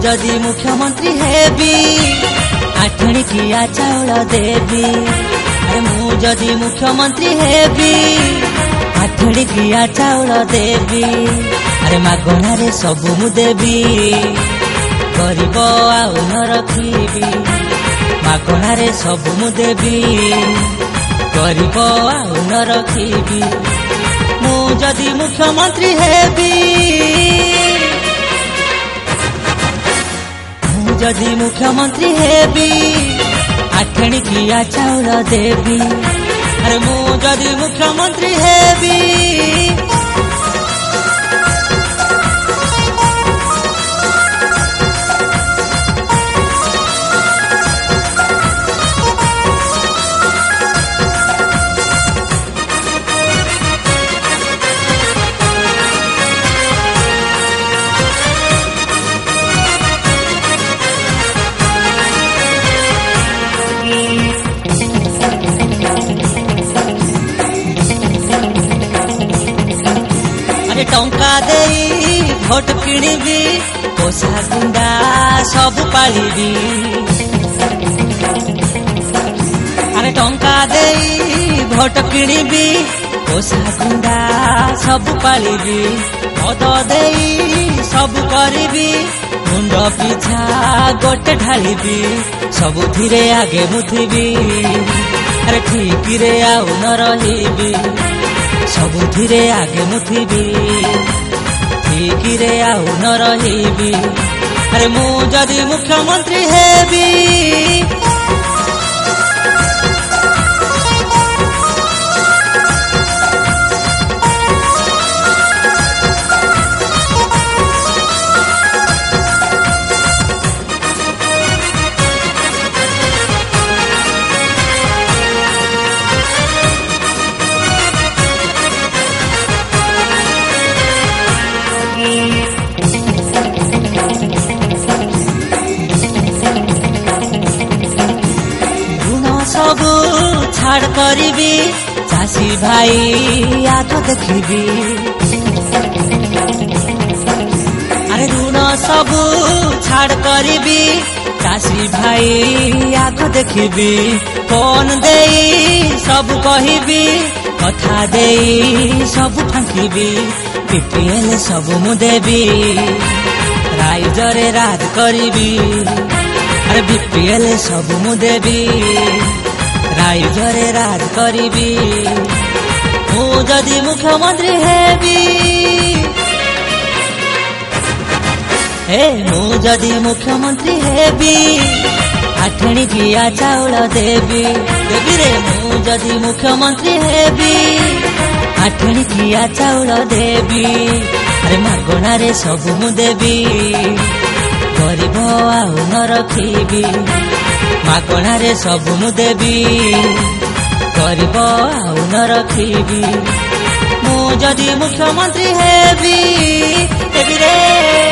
जदि मुख्यमंत्री हेबी आठणी किया चाउल देवी। अरे मु जदि मुख्यमंत्री हेबी आठणी किया चाउल देवी। अरे मागणारे सबु मु देवी गरीब आउ न रखिबी। मागणारे सबु मु देवी गरीब आउ न रखिबी। मु जदि मुख्यमंत्री हेबी जदि मुख्यमंत्री हेबी आठणी किया चाउल देवी। अरे मु जदि मुख्यमंत्री हेबी टंका देई भोट किणीबी पोषा गुंडा सब पालिबी। अरे टंका देई भोट किणीबी पोषा गुंडा सब पालिबी। मद देई सब करिबी मुंड पिछा गोटे ढालिबी। सबुथिरे आगे मुथिबी अरे ठीक रे आउ न रहिबी। सबुथिरे आगे मुथिबी ठीक रे आउ न रहिबी। अरे मु जदि मुख्यमंत्री हेबी सबू छाड़ करीबी चाषी भाई आग देखिबी। अरे ऋण सबू छाड़ करीबी चाषी भाई आग देखिबी। फोन देई सब कहिबी कथा देई सब फांकिबी। बीपीएल सबु मु देवी राइजरे राज करीबी। अरे बीपीएल सबु मु देवी राइजरे राज करीबी। मु जदि मुख्यमंत्री हेबी मु जदि मुख्यमंत्री हेबी आठणी किया चाउल देवी। देवी रे मु जदि मुख्यमंत्री हेबी आठणी किया चाउल देवी। अरे मागणारे सबु मु देवी गरीब आउ न रखिबी। मागणारे सबु मु देवी गरीब आउ न रखिबी। मु जदि मुख्यमंत्री हेबी रे